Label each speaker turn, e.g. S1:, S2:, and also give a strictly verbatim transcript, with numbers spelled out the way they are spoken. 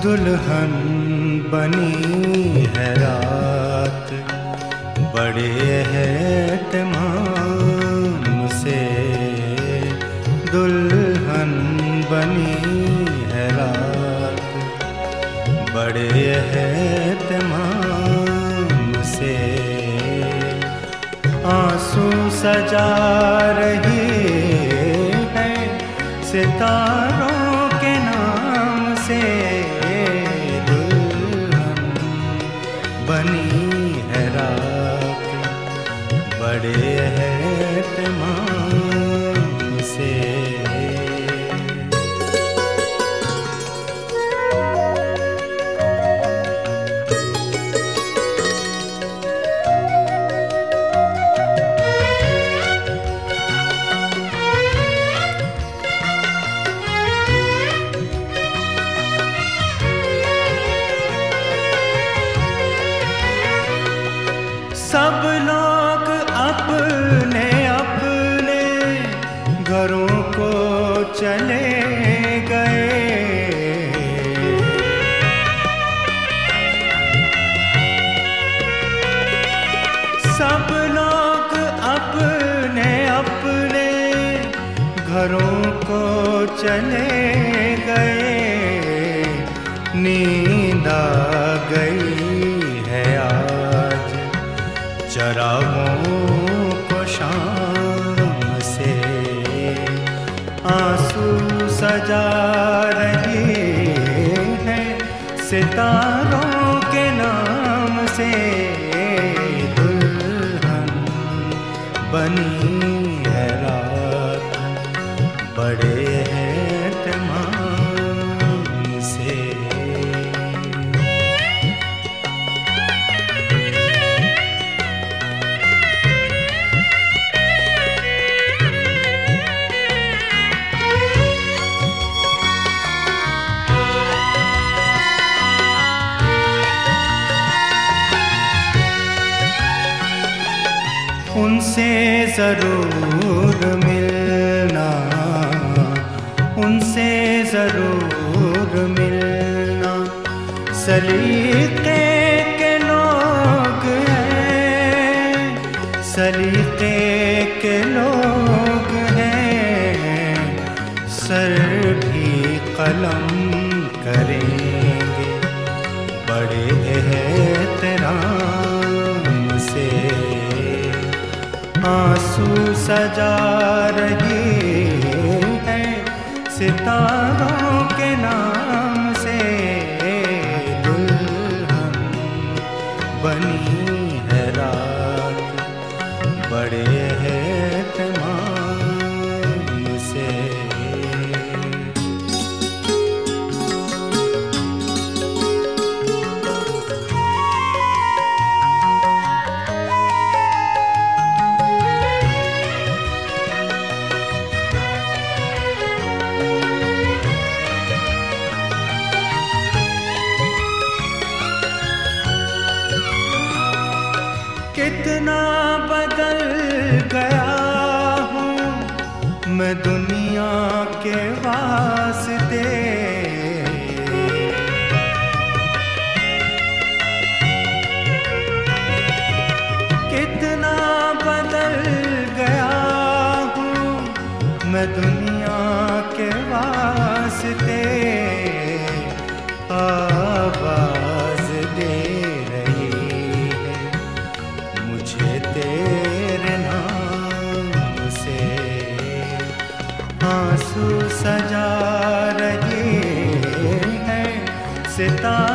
S1: दुल्हन बनी है रात, बड़े एहतमाम से दुल्हन बनी है रात, बड़े एहतमाम से आंसू सजा रही है सितारों के नाम से, दुल्हन बनी है रात, बड़े एहतमाम से। सब लोग अपने अपने घरों को चले गए, सब लोग अपने अपने घरों को चले गए, नींद आ गई है आज चरागों को शाम से, आंसू सजा रही है सितारों के नाम से, दुल्हन बनी है रात, बड़े एहतमाम से। उनसे जरूर मिलना, उनसे जरूर मिलना, सलीके के लोग हैं, सलीके के लोग हैं, सर भी कलम करेंगे बड़े एहतराम से, आंसू सजा रही है सितारों के नाम से, दुल्हन बनी है रात, बड़े एहतमाम से। कितना बदल गया हूँ मैं दुनिया के वास्ते, कितना बदल गया हूँ मैं दुनिया के वास्ते, आवाज दे तेरे नाम से, आंसू सजा रही है सितारों